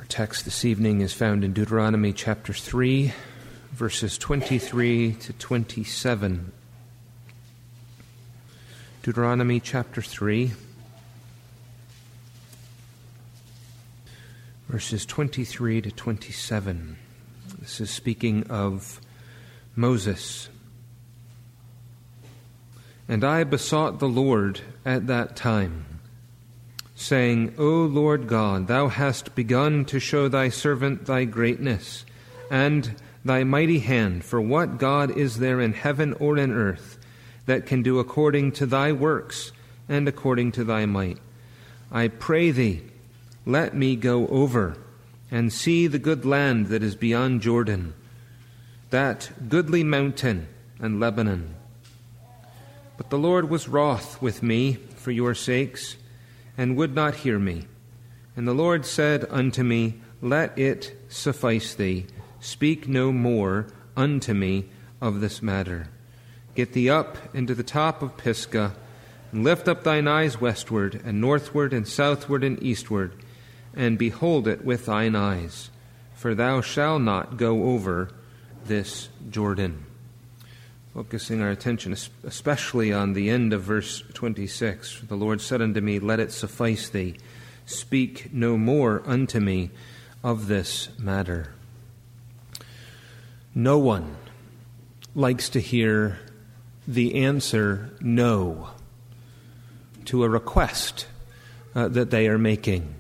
Our text this evening is found in Deuteronomy chapter 3, verses 23 to 27. Deuteronomy chapter 3, verses 23 to 27. This is speaking of Moses. And I besought the Lord at that time, saying, O Lord God, thou hast begun to show thy servant thy greatness, and thy mighty hand, for what God is there in heaven or in earth that can do according to thy works and according to thy might? I pray thee, let me go over and see the good land that is beyond Jordan, that goodly mountain and Lebanon. But the Lord was wroth with me for your sakes, and would not hear me. And the Lord said unto me, Let it suffice thee. Speak no more unto me of this matter. Get thee up into the top of Pisgah, and lift up thine eyes westward, and northward, and southward, and eastward, and behold it with thine eyes. For thou shalt not go over this Jordan. Focusing our attention especially on the end of verse 26. The Lord said unto me, Let it suffice thee. Speak no more unto me of this matter. No one likes to hear the answer no to a request that they are making.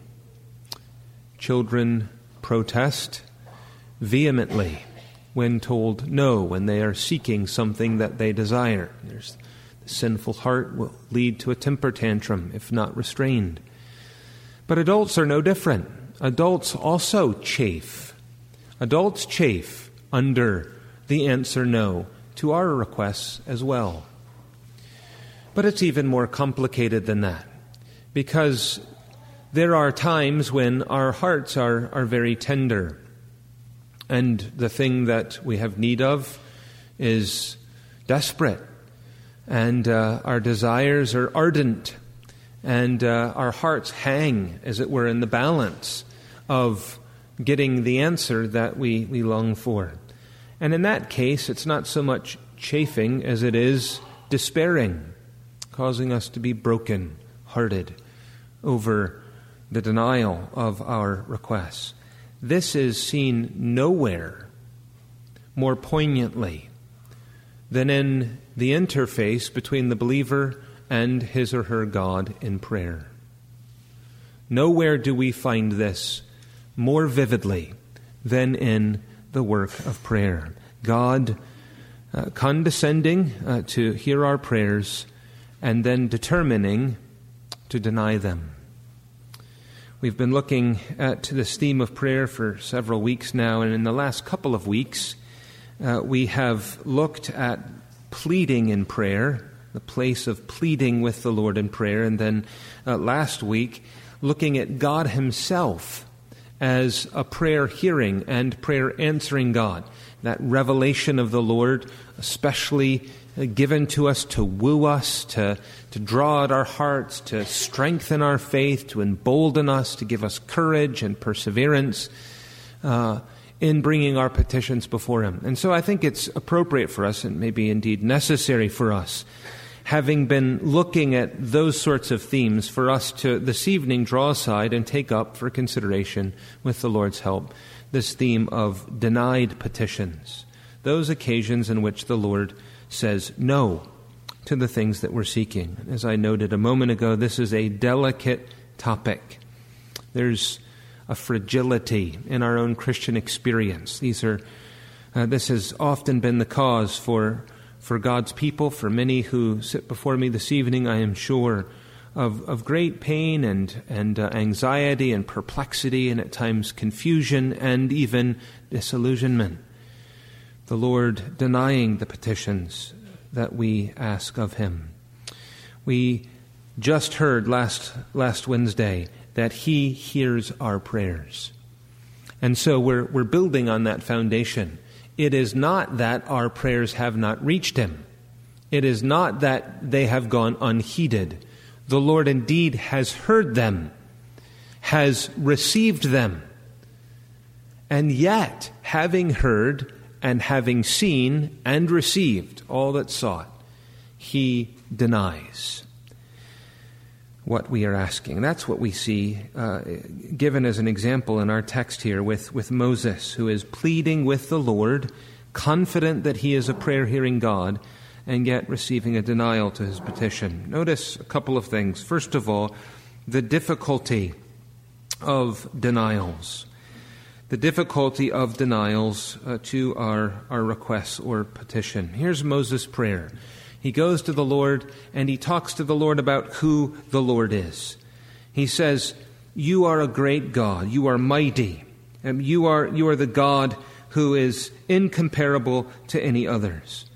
Children protest vehemently when told no, when they are seeking something that they desire. The sinful heart will lead to a temper tantrum if not restrained. But adults are no different. Adults also chafe. Adults chafe under the answer no to our requests as well. But it's even more complicated than that, because there are times when our hearts are very tender, and the thing that we have need of is desperate, and our desires are ardent, and our hearts hang, as it were, in the balance of getting the answer that we long for. And in that case, it's not so much chafing as it is despairing, causing us to be broken-hearted over the denial of our requests. This is seen nowhere more poignantly than in the interface between the believer and his or her God in prayer. Nowhere do we find this more vividly than in the work of prayer. God condescending to hear our prayers and then determining to deny them. We've been looking at this theme of prayer for several weeks now, and in the last couple of weeks, we have looked at pleading in prayer, the place of pleading with the Lord in prayer, and then last week, looking at God Himself as a prayer-hearing and prayer-answering God, that revelation of the Lord, especially given to us to woo us, to draw at our hearts, to strengthen our faith, to embolden us, to give us courage and perseverance in bringing our petitions before Him. And so I think it's appropriate for us, and maybe indeed necessary for us, having been looking at those sorts of themes, for us to this evening draw aside and take up for consideration, with the Lord's help, this theme of denied petitions, those occasions in which the Lord says no to the things that we're seeking. As I noted a moment ago, this is a delicate topic. There's a fragility in our own Christian experience. This has often been the cause for God's people, for many who sit before me this evening, I am sure, of great pain and anxiety and perplexity, and at times confusion and even disillusionment. The Lord denying the petitions that we ask of Him. We just heard last Wednesday that He hears our prayers. And so we're building on that foundation. It is not that our prayers have not reached Him. It is not that they have gone unheeded. The Lord indeed has heard them, has received them, And yet, having heard and having seen and received all that's sought, he denies what we are asking. That's what we see given as an example in our text here with Moses, who is pleading with the Lord, confident that he is a prayer-hearing God, and yet receiving a denial to his petition. Notice a couple of things. First of all, the difficulty of denials. The difficulty of denials to our requests or petition. Here's Moses' prayer. He goes to the Lord and he talks to the Lord about who the Lord is. He says, "You are a great God. You are mighty. You are the God who is incomparable to any others."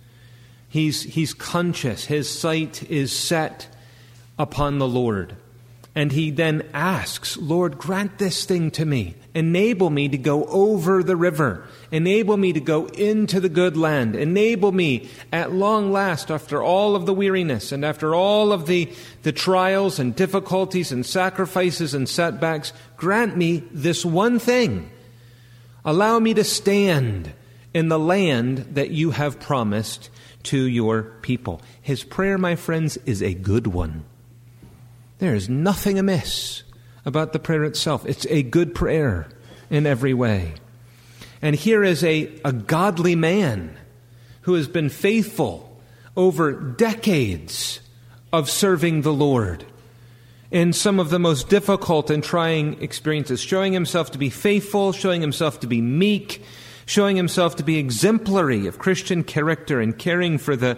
He's conscious. His sight is set upon the Lord. And he then asks, "Lord, grant this thing to me. Enable me to go over the river. Enable me to go into the good land. Enable me at long last, after all of the weariness and after all of the trials and difficulties and sacrifices and setbacks, grant me this one thing. Allow me to stand in the land that you have promised to your people." His prayer, my friends, is a good one. There is nothing amiss about the prayer itself. It's a good prayer in every way. And here is a godly man who has been faithful over decades of serving the Lord in some of the most difficult and trying experiences, showing himself to be faithful, showing himself to be meek, showing himself to be exemplary of Christian character and caring for the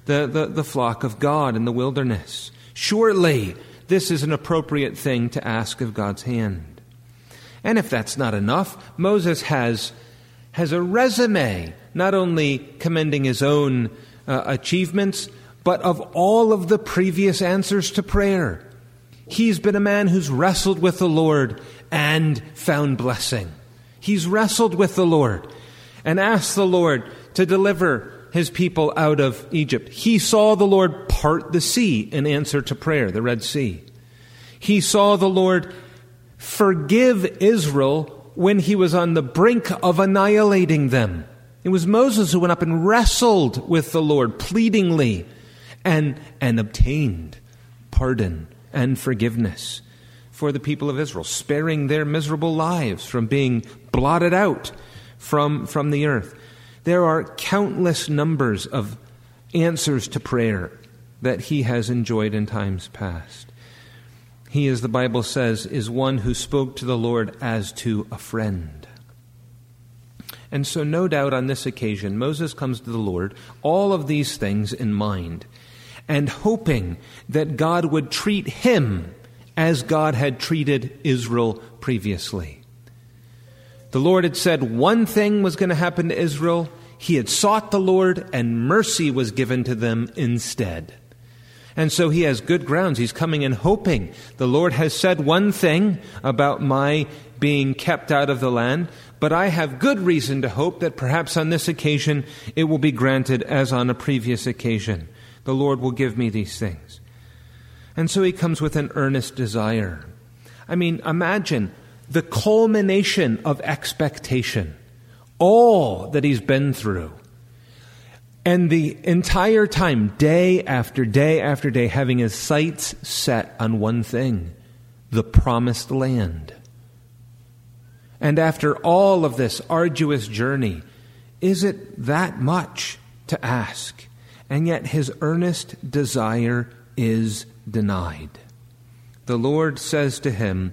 flock of God in the wilderness. Surely this is an appropriate thing to ask of God's hand. And if that's not enough, Moses has a resume, not only commending his own achievements, but of all of the previous answers to prayer. He's been a man who's wrestled with the Lord and found blessing. He's wrestled with the Lord and asked the Lord to deliver his people out of Egypt. He saw the Lord part the sea in answer to prayer, the Red Sea. He saw the Lord forgive Israel when he was on the brink of annihilating them. It was Moses who went up and wrestled with the Lord pleadingly and obtained pardon and forgiveness for the people of Israel, sparing their miserable lives from being blotted out from the earth. There are countless numbers of answers to prayer that he has enjoyed in times past. He, as the Bible says, is one who spoke to the Lord as to a friend. And so no doubt on this occasion, Moses comes to the Lord, all of these things in mind, and hoping that God would treat him as God had treated Israel previously. The Lord had said one thing was going to happen to Israel. He had sought the Lord, and mercy was given to them instead. And so he has good grounds. He's coming in hoping. The Lord has said one thing about my being kept out of the land, but I have good reason to hope that perhaps on this occasion it will be granted as on a previous occasion. The Lord will give me these things. And so he comes with an earnest desire. I mean, imagine the culmination of expectation, all that he's been through, and the entire time, day after day after day, having his sights set on one thing, the promised land. And after all of this arduous journey, is it that much to ask? And yet his earnest desire is denied. The Lord says to him,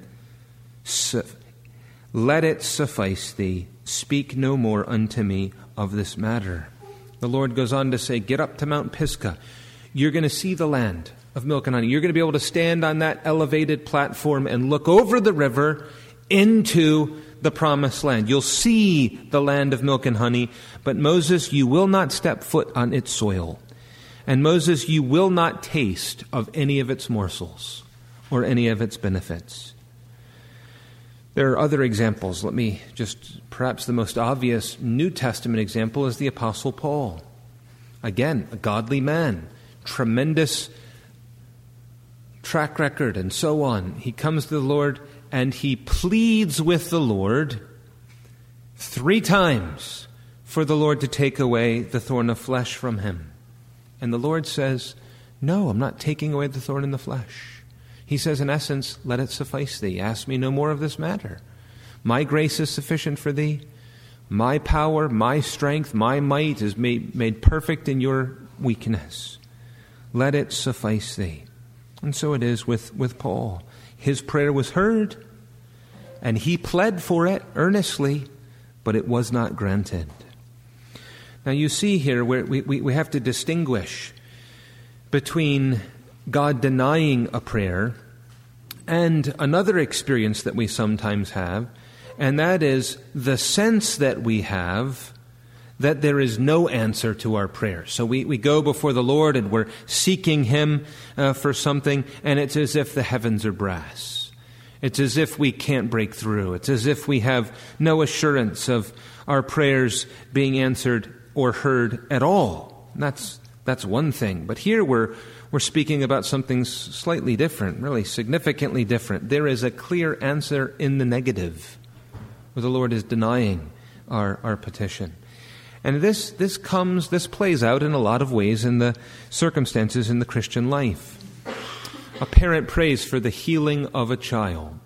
"Let it suffice thee. Speak no more unto me of this matter." The Lord goes on to say, "Get up to Mount Pisgah. You're going to see the land of milk and honey. You're going to be able to stand on that elevated platform and look over the river into the promised land. You'll see the land of milk and honey, but Moses, you will not step foot on its soil. And Moses, you will not taste of any of its morsels or any of its benefits." There are other examples. Let me perhaps the most obvious New Testament example is the Apostle Paul. Again, a godly man, tremendous track record, and so on. He comes to the Lord and he pleads with the Lord 3 times for the Lord to take away the thorn of flesh from him. And the Lord says, no, I'm not taking away the thorn in the flesh. He says, in essence, let it suffice thee. Ask me no more of this matter. My grace is sufficient for thee. My power, my strength, my might is made perfect in your weakness. Let it suffice thee. And so it is with Paul. His prayer was heard, and he pled for it earnestly, but it was not granted. Now you see here where we have to distinguish between God denying a prayer and another experience that we sometimes have, and that is the sense that we have that there is no answer to our prayer. So we go before the Lord and we're seeking Him for something, and it's as if the heavens are brass. It's as if we can't break through. It's as if we have no assurance of our prayers being answered or heard at all. And that's one thing. But here we're speaking about something slightly different, really significantly different. There is a clear answer in the negative, where the Lord is denying our petition. And this plays out in a lot of ways in the circumstances in the Christian life. A parent prays for the healing of a child.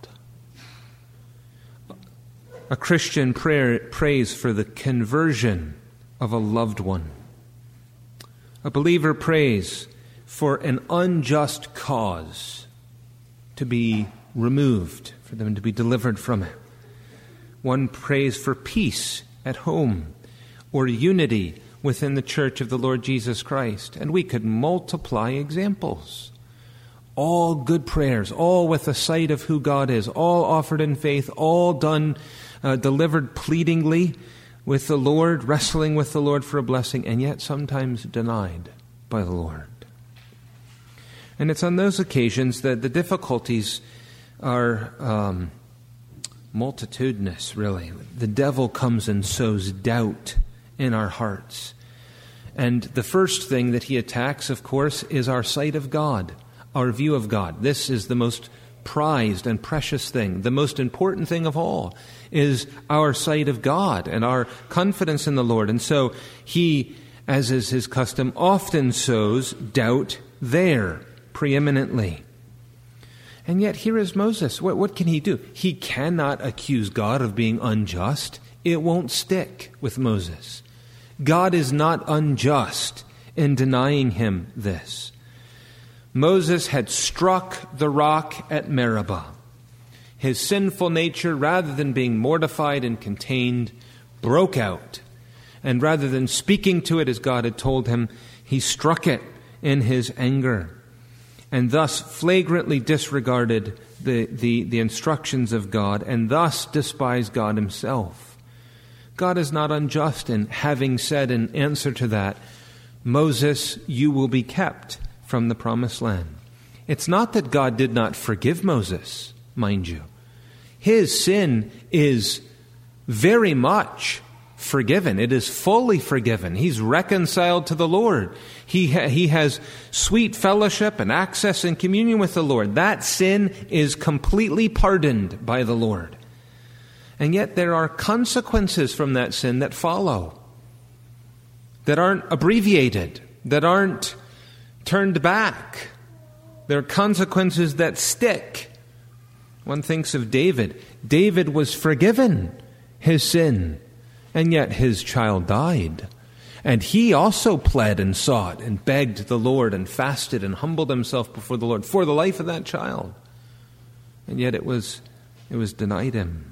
A Christian prays for the conversion of a loved one. A believer prays for an unjust cause to be removed, for them to be delivered from it. One prays for peace at home or unity within the church of the Lord Jesus Christ. And we could multiply examples. All good prayers, all with a sight of who God is, all offered in faith, all done, delivered pleadingly with the Lord, wrestling with the Lord for a blessing, and yet sometimes denied by the Lord. And it's on those occasions that the difficulties are multitudinous, really. The devil comes and sows doubt in our hearts. And the first thing that he attacks, of course, is our sight of God, our view of God. This is the most prized and precious thing. The most important thing of all is our sight of God and our confidence in the Lord. And so he, as is his custom, often sows doubt there preeminently. And yet here is Moses. What can he do? He cannot accuse God of being unjust. It won't stick with Moses. God is not unjust in denying him this. Moses had struck the rock at Meribah. His sinful nature, rather than being mortified and contained, broke out. And rather than speaking to it as God had told him, he struck it in his anger, and thus flagrantly disregarded the instructions of God, and thus despised God himself. God is not unjust in having said in answer to that, Moses, you will be kept from the promised land. It's not that God did not forgive Moses, mind you. His sin is very much forgiven. It is fully forgiven. He's reconciled to the Lord. He has sweet fellowship and access and communion with the Lord. That sin is completely pardoned by the Lord. And yet there are consequences from that sin that follow, that aren't abbreviated, that aren't turned back. There are consequences that stick. One thinks of David. David was forgiven his sin, and yet his child died. And he also pled and sought and begged the Lord and fasted and humbled himself before the Lord for the life of that child. And yet it was denied him.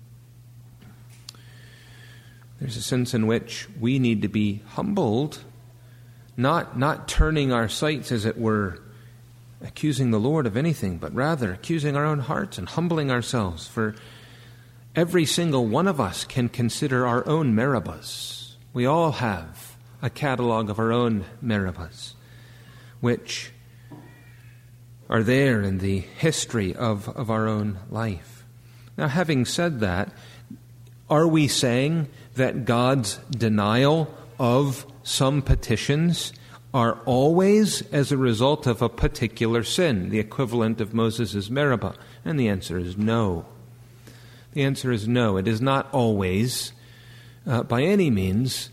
There's a sense in which we need to be humbled, not turning our sights, as it were, accusing the Lord of anything, but rather accusing our own hearts and humbling ourselves. For every single one of us can consider our own Meribahs. We all have a catalog of our own Meribahs, which are there in the history of our own life. Now, having said that, are we saying that God's denial of some petitions are always as a result of a particular sin, the equivalent of Moses' Meribah? And the answer is no. The answer is no. It is not always by any means,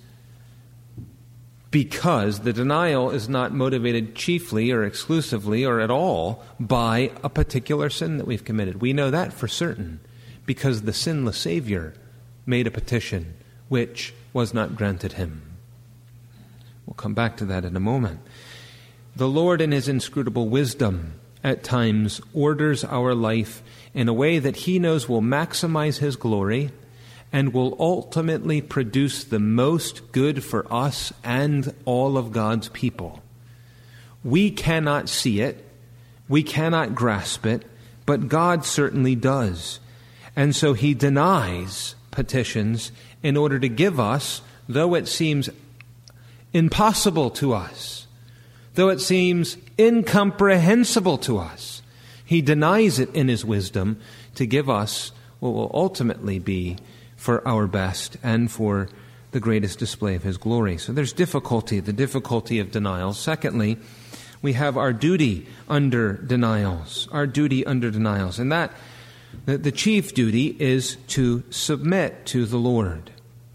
because the denial is not motivated chiefly or exclusively or at all by a particular sin that we've committed. We know that for certain, because the sinless Savior made a petition which was not granted him. We'll come back to that in a moment. The Lord, in his inscrutable wisdom, at times orders our life in a way that he knows will maximize his glory and will ultimately produce the most good for us and all of God's people. We cannot see it, we cannot grasp it, but God certainly does. And so he denies petitions in order to give us, though it seems impossible to us, though it seems incomprehensible to us, he denies it in his wisdom to give us what will ultimately be for our best and for the greatest display of his glory. So there's difficulty, the difficulty of denial. Secondly, we have our duty under denials, and that the chief duty is to submit to the Lord.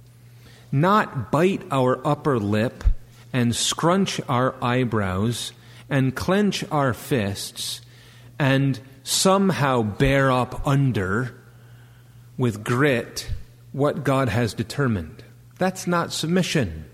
Not bite our upper lip and scrunch our eyebrows and clench our fists and somehow bear up under with grit what God has determined. That's not submission.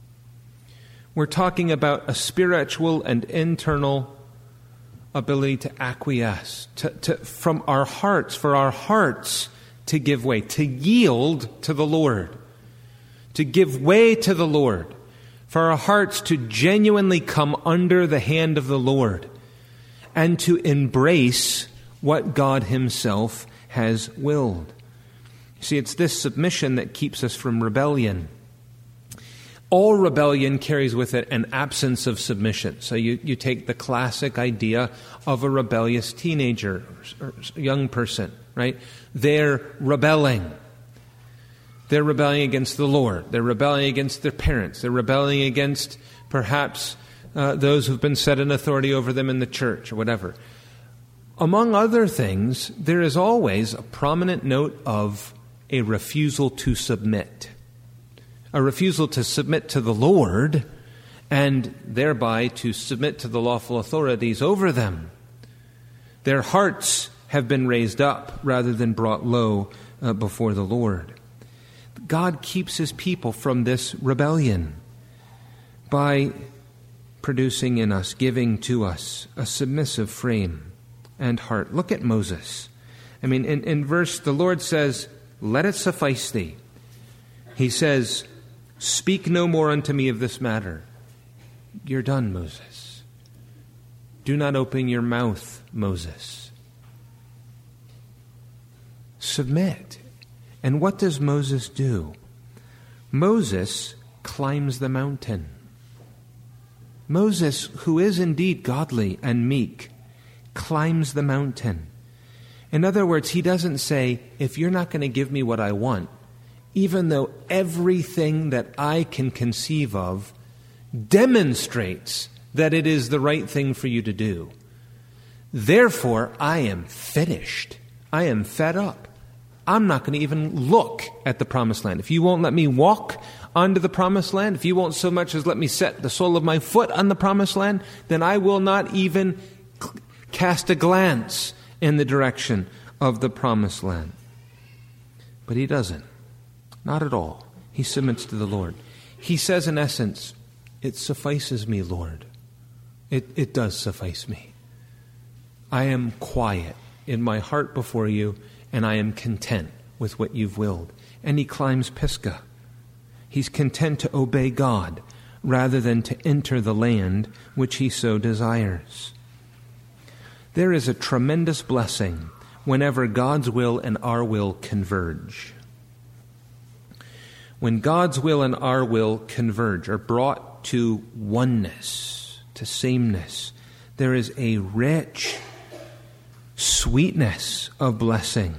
We're talking about a spiritual and internal ability to acquiesce, from our hearts, for our hearts to give way, to yield to the Lord, to give way to the Lord, for our hearts to genuinely come under the hand of the Lord and to embrace what God himself has willed. You see, it's this submission that keeps us from rebellion. All rebellion carries with it an absence of submission. So you take the classic idea of a rebellious teenager or young person, right? They're rebelling. They're rebelling against the Lord. They're rebelling against their parents. They're rebelling against perhaps those who've been set in authority over them in the church or whatever. Among other things, there is always a prominent note of a refusal to submit. A refusal to submit to the Lord and thereby to submit to the lawful authorities over them. Their hearts have been raised up rather than brought low before the Lord. God keeps his people from this rebellion by producing in us, giving to us a submissive frame and heart. Look at Moses. I mean, in verse, the Lord says, "Let it suffice thee." He says, "Speak no more unto me of this matter." You're done, Moses. Do not open your mouth, Moses. Submit. And what does Moses do? Moses climbs the mountain. Moses, who is indeed godly and meek, climbs the mountain. In other words, he doesn't say, if you're not going to give me what I want, even though everything that I can conceive of demonstrates that it is the right thing for you to do, therefore I am finished. I am fed up. I'm not going to even look at the promised land. If you won't let me walk onto the promised land, if you won't so much as let me set the sole of my foot on the promised land, then I will not even cast a glance in the direction of the promised land. But he doesn't. Not at all. He submits to the Lord. He says in essence, it suffices me, Lord. It does suffice me. I am quiet in my heart before you, and I am content with what you've willed. And he climbs Pisgah. He's content to obey God rather than to enter the land which he so desires. There is a tremendous blessing whenever God's will and our will converge. When God's will and our will converge, are brought to oneness, to sameness, there is a rich sweetness of blessing.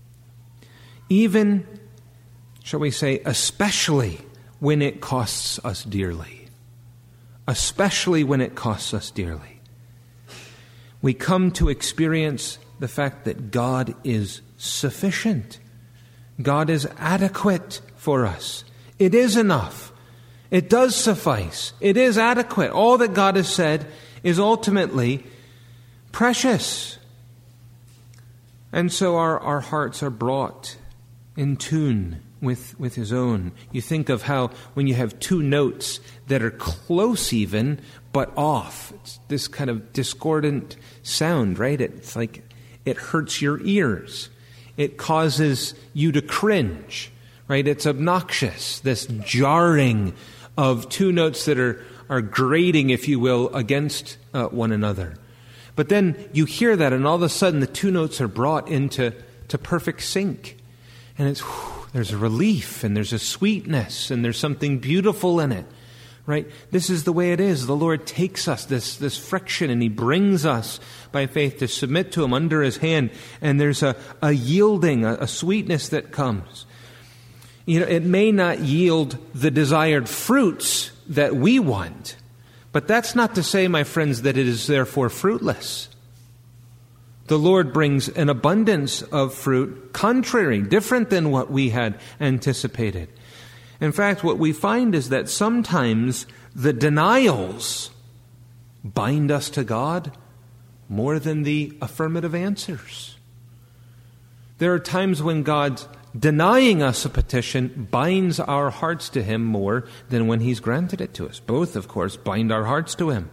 Even, shall we say, especially when it costs us dearly. Especially when it costs us dearly. We come to experience the fact that God is sufficient. God is adequate for us. It is enough. It does suffice. It is adequate. All that God has said is ultimately precious. And so our hearts are brought in tune with His own. You think of how when you have two notes that are close even, but off, it's this kind of discordant sound, right? It's like it hurts your ears. It causes you to cringe, right? It's obnoxious, this jarring of two notes that are grating, if you will, against one another. But then you hear that, and all of a sudden the two notes are brought into perfect sync. And there's a relief, and there's a sweetness, and there's something beautiful in it. Right? This is the way it is. The Lord takes us, this friction, and He brings us by faith to submit to Him under His hand. And there's a yielding, a sweetness that comes. You know, it may not yield the desired fruits that we want, but that's not to say, my friends, that it is therefore fruitless. The Lord brings an abundance of fruit, contrary, different than what we had anticipated. In fact, what we find is that sometimes the denials bind us to God more than the affirmative answers. There are times when God denying us a petition binds our hearts to Him more than when He's granted it to us. Both, of course, bind our hearts to Him.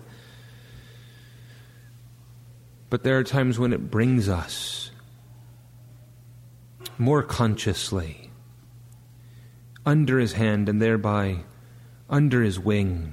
But there are times when it brings us more consciously under His hand and thereby under His wing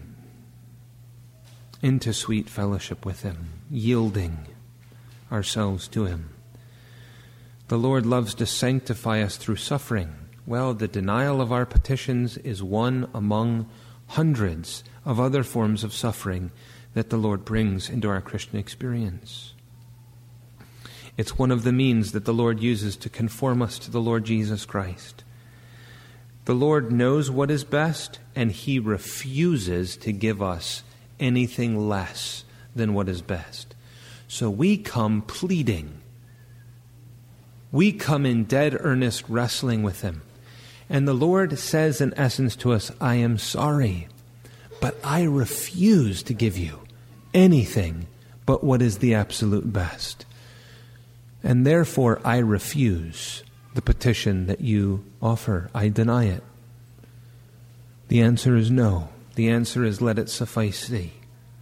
into sweet fellowship with Him, yielding ourselves to Him. The Lord loves to sanctify us through suffering. Well, the denial of our petitions is one among hundreds of other forms of suffering that the Lord brings into our Christian experience. It's one of the means that the Lord uses to conform us to the Lord Jesus Christ. The Lord knows what is best, and He refuses to give us anything less than what is best. So we come pleading. We come in dead earnest wrestling with Him. And the Lord says in essence to us, I am sorry, but I refuse to give you anything but what is the absolute best. And therefore I refuse the petition that you offer. I deny it. The answer is no. The answer is, let it suffice thee.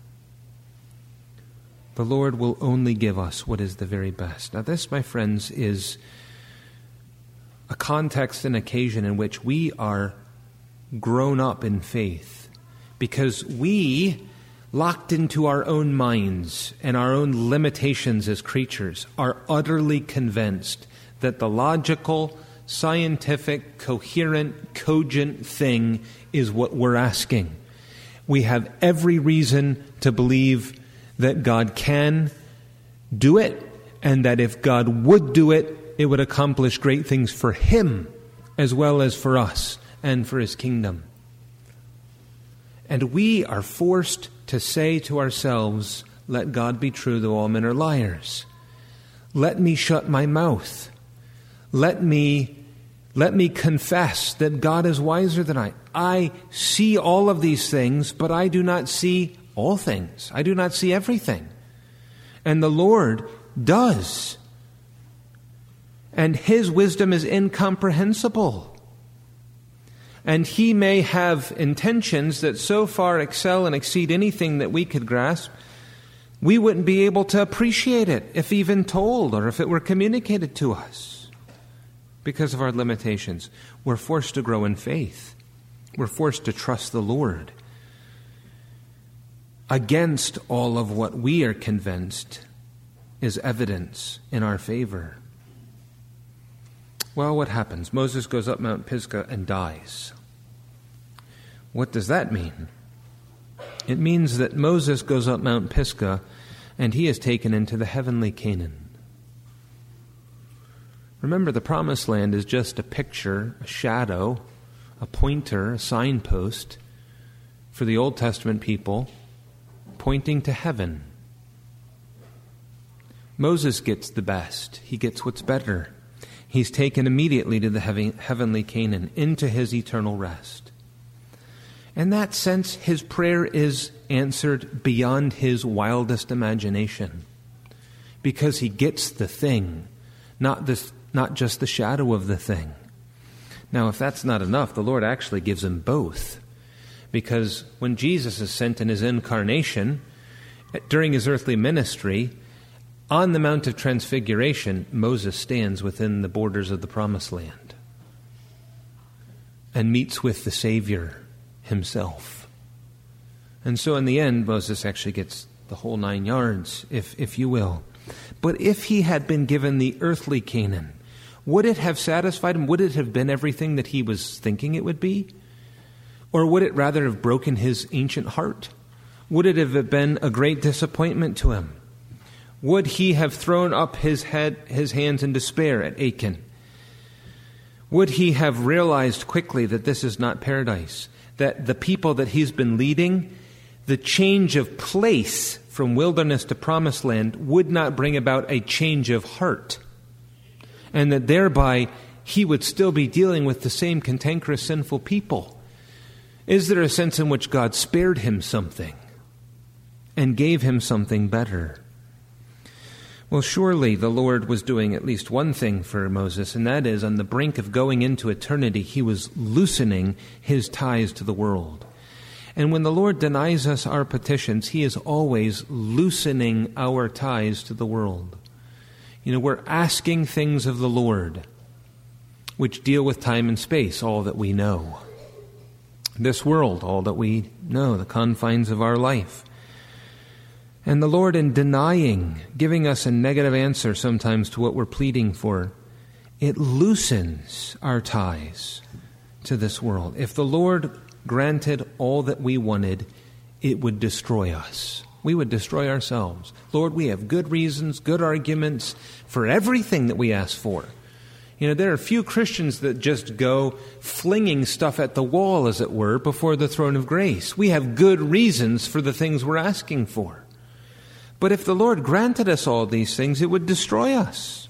The Lord will only give us what is the very best. Now this, my friends, is a context and occasion in which we are grown up in faith, because we, locked into our own minds and our own limitations as creatures, are utterly convinced that the logical, scientific, coherent, cogent thing is what we're asking. We have every reason to believe that God can do it, and that if God would do it, it would accomplish great things for Him as well as for us and for His kingdom. And we are forced to say to ourselves, let God be true, though all men are liars. Let me shut my mouth. Let me confess that God is wiser than I. I see all of these things, but I do not see all things. I do not see everything. And the Lord does. And His wisdom is incomprehensible. And He may have intentions that so far excel and exceed anything that we could grasp, we wouldn't be able to appreciate it if even told or if it were communicated to us. Because of our limitations, we're forced to grow in faith. We're forced to trust the Lord against all of what we are convinced is evidence in our favor. Well, what happens? Moses goes up Mount Pisgah and dies. What does that mean? It means that Moses goes up Mount Pisgah and he is taken into the heavenly Canaan. Remember, the Promised Land is just a picture, a shadow, a pointer, a signpost for the Old Testament people pointing to heaven. Moses gets the best. He gets what's better. He's taken immediately to the heavenly Canaan, into his eternal rest. In that sense, his prayer is answered beyond his wildest imagination, because he gets the thing, not just the shadow of the thing. Now, if that's not enough, the Lord actually gives him both, because when Jesus is sent in his incarnation, during his earthly ministry, on the Mount of Transfiguration, Moses stands within the borders of the Promised Land and meets with the Savior himself. And so in the end, Moses actually gets the whole 9 yards, if you will. But if he had been given the earthly Canaan, would it have satisfied him? Would it have been everything that he was thinking it would be? Or would it rather have broken his ancient heart? Would it have been a great disappointment to him? Would he have thrown up his hands in despair at Achan? Would he have realized quickly that this is not paradise? That the people that he's been leading, the change of place from wilderness to promised land would not bring about a change of heart. And that thereby he would still be dealing with the same cantankerous, sinful people. Is there a sense in which God spared him something and gave him something better? Well, surely the Lord was doing at least one thing for Moses, and that is, on the brink of going into eternity, he was loosening his ties to the world. And when the Lord denies us our petitions, he is always loosening our ties to the world. You know, we're asking things of the Lord which deal with time and space, all that we know. This world, all that we know, the confines of our life. And the Lord, in denying, giving us a negative answer sometimes to what we're pleading for, it loosens our ties to this world. If the Lord granted all that we wanted, it would destroy us. We would destroy ourselves. Lord, we have good reasons, good arguments for everything that we ask for. You know, there are few Christians that just go flinging stuff at the wall, as it were, before the throne of grace. We have good reasons for the things we're asking for. But if the Lord granted us all these things, it would destroy us.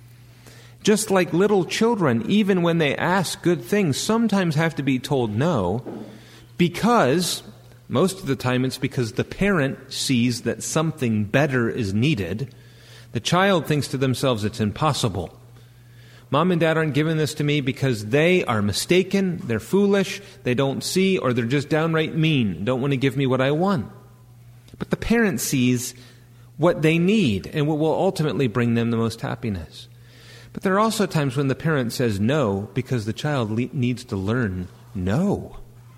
Just like little children, even when they ask good things, sometimes have to be told no, because, most of the time it's because the parent sees that something better is needed. The child thinks to themselves it's impossible. Mom and Dad aren't giving this to me because they are mistaken, they're foolish, they don't see, or they're just downright mean, don't want to give me what I want. But the parent sees what they need and what will ultimately bring them the most happiness. But there are also times when the parent says no because the child needs to learn no.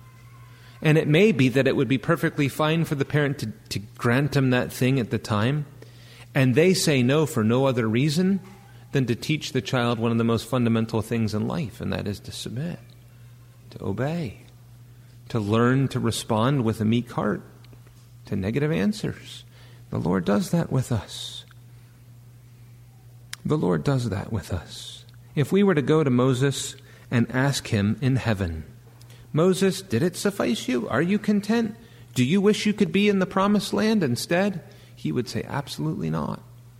And it may be that it would be perfectly fine for the parent to grant them that thing at the time, and they say no for no other reason than to teach the child one of the most fundamental things in life, and that is to submit, to obey, to learn to respond with a meek heart to negative answers. The Lord does that with us. The Lord does that with us. If we were to go to Moses and ask him in heaven, Moses, did it suffice you? Are you content? Do you wish you could be in the promised land instead? He would say, absolutely not.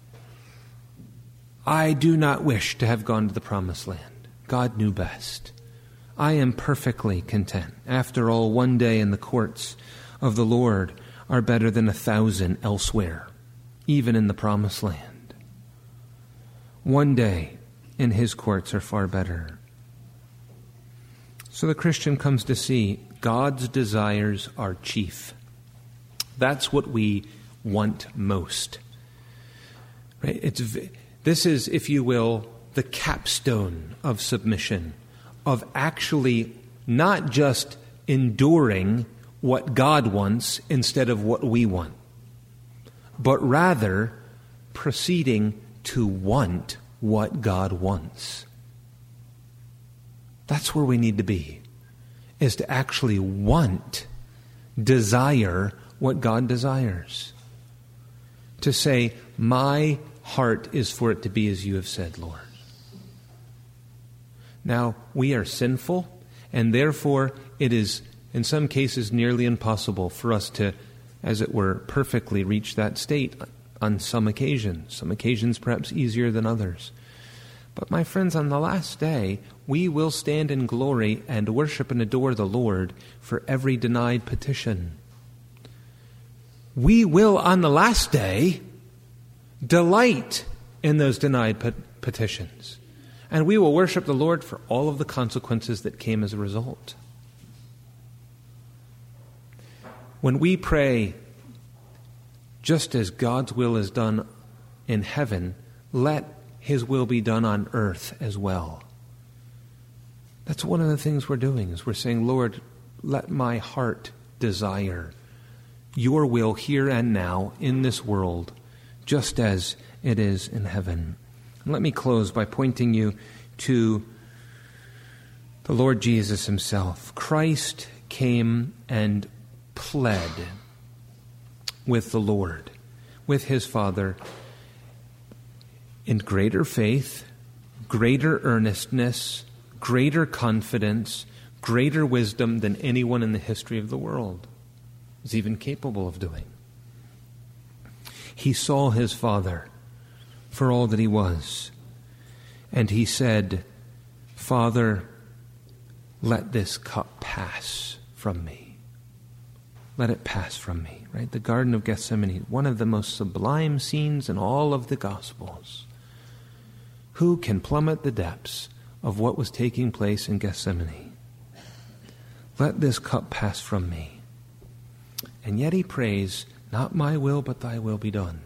I do not wish to have gone to the promised land. God knew best. I am perfectly content. After all, one day in the courts of the Lord are better than 1,000 elsewhere, even in the promised land. One day in his courts are far better. So the Christian comes to see God's desires are chief. That's what we want most. Right? This is, if you will, the capstone of submission, of actually not just enduring what God wants instead of what we want, but rather proceeding to want what God wants. That's where we need to be, is to actually want, desire what God desires. To say, my heart is for it to be as you have said, Lord. Now, we are sinful, and therefore it is in some cases nearly impossible for us to, as it were, perfectly reach that state on some occasions. Some occasions perhaps easier than others. But my friends, on the last day, we will stand in glory and worship and adore the Lord for every denied petition. We will, on the last day, delight in those denied petitions. And we will worship the Lord for all of the consequences that came as a result. When we pray, just as God's will is done in heaven, let His will be done on earth as well. That's one of the things we're doing, is we're saying, Lord, let my heart desire your will here and now in this world, just as it is in heaven. And let me close by pointing you to the Lord Jesus Himself. Christ came and pled with the Lord, with His Father, in greater faith, greater earnestness, greater confidence, greater wisdom than anyone in the history of the world is even capable of doing. He saw His Father for all that He was, and He said, Father, let this cup pass from me. Let it pass from me, right? The Garden of Gethsemane, one of the most sublime scenes in all of the Gospels. Who can plummet the depths of what was taking place in Gethsemane? Let this cup pass from me. And yet He prays, not my will, but thy will be done.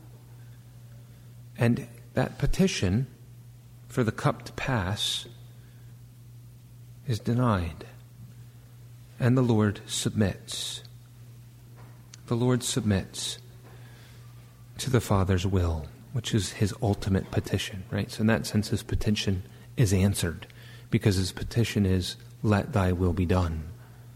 And that petition for the cup to pass is denied. And the Lord submits. The Lord submits to the Father's will, which is His ultimate petition, right? So in that sense, His petition is answered, because His petition is, let thy will be done.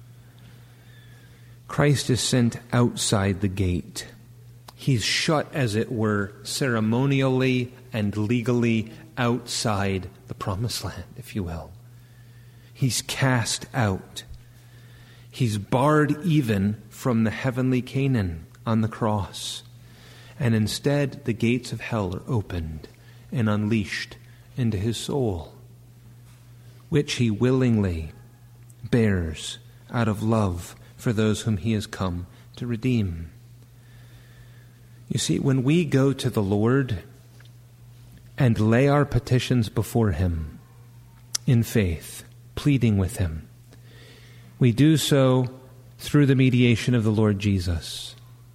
Christ is sent outside the gate. He's shut, as it were, ceremonially and legally outside the promised land, if you will. He's cast out. He's barred even from the heavenly Canaan on the cross. And instead, the gates of hell are opened and unleashed into His soul, which He willingly bears out of love for those whom He has come to redeem. You see, when we go to the Lord and lay our petitions before Him in faith, pleading with Him, we do so through the mediation of the Lord Jesus.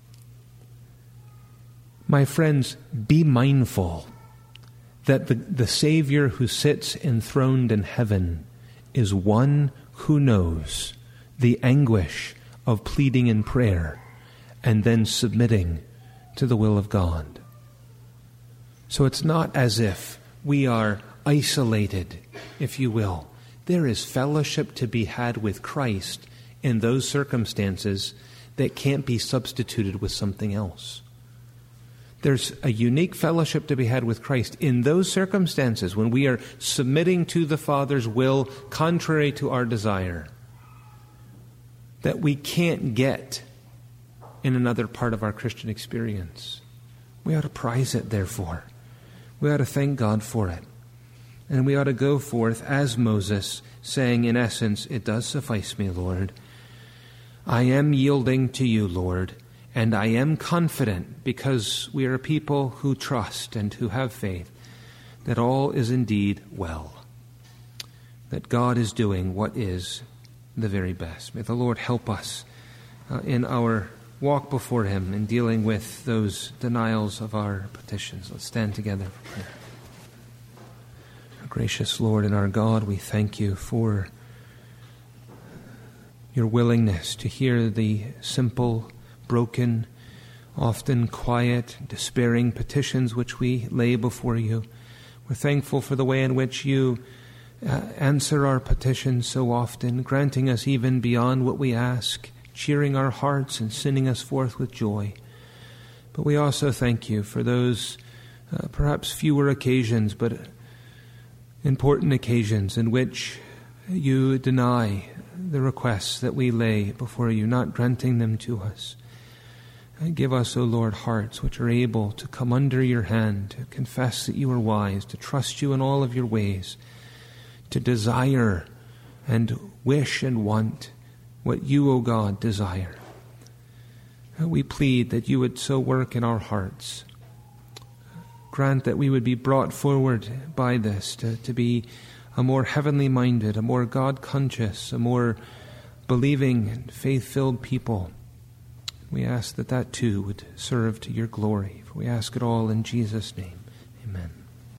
My friends, be mindful that the Savior who sits enthroned in heaven is one who knows the anguish of pleading in prayer and then submitting to the will of God. So it's not as if we are isolated, if you will. There is fellowship to be had with Christ in those circumstances that can't be substituted with something else. There's a unique fellowship to be had with Christ in those circumstances when we are submitting to the Father's will contrary to our desire, that we can't get in another part of our Christian experience. We ought to prize it, therefore. We ought to thank God for it. And we ought to go forth as Moses, saying, in essence, it does suffice me, Lord. I am yielding to you, Lord, and I am confident, because we are a people who trust and who have faith, that all is indeed well, that God is doing what is the very best. May the Lord help us in our walk before Him in dealing with those denials of our petitions. Let's stand together for prayer. Our gracious Lord and our God, we thank you for your willingness to hear the simple, broken, often quiet, despairing petitions which we lay before you. We're thankful for the way in which you answer our petitions so often, granting us even beyond what we ask, cheering our hearts and sending us forth with joy. But we also thank you for those perhaps fewer occasions, but important occasions in which you deny the requests that we lay before you, not granting them to us. And give us, O Lord, hearts which are able to come under your hand, to confess that you are wise, to trust you in all of your ways, to desire and wish and want what you, O God, desire. And we plead that you would so work in our hearts. Grant that we would be brought forward by this to be a more heavenly minded, a more God-conscious, a more believing and faith-filled people. We ask that that too would serve to your glory. For we ask it all in Jesus' name. Amen.